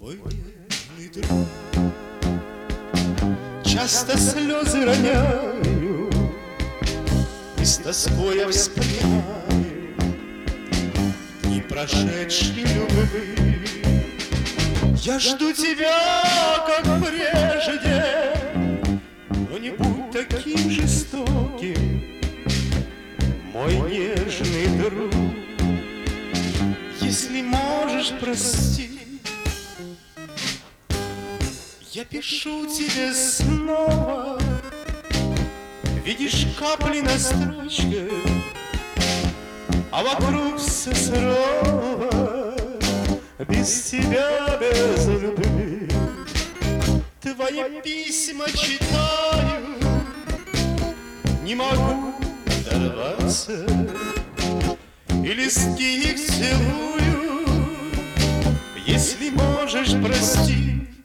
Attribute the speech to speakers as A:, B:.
A: Мой нежный друг, часто слезы роняю и с тоской я вспоминаю дни прошедшей любви. Я жду тебя, как прежде, но не будь таким жестоким, мой нежный друг. Если можешь, прости, я пишу тебе снова. Видишь капли на строчке, а вокруг все сурово. Без тебя, без любви. Твои письма читаю, не могу оторваться, и листки их целую. Если можешь, прости,